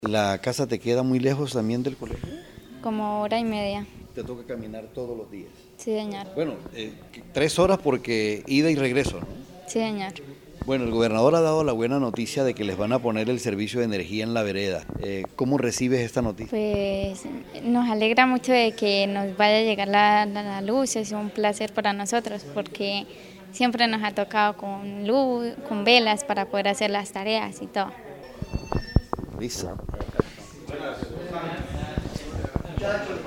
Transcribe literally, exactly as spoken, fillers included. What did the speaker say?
¿La casa te queda muy lejos también del colegio? Como hora y media. Te toca caminar todos los días. Sí, señor. Bueno, eh, tres horas porque ida y regreso, ¿no? Sí, señor. Bueno, el gobernador ha dado la buena noticia de que les van a poner el servicio de energía en la vereda. Eh, ¿Cómo recibes esta noticia? Pues nos alegra mucho de que nos vaya a llegar la, la, la luz, es un placer para nosotros porque siempre nos ha tocado con luz, con velas para poder hacer las tareas y todo. Listo.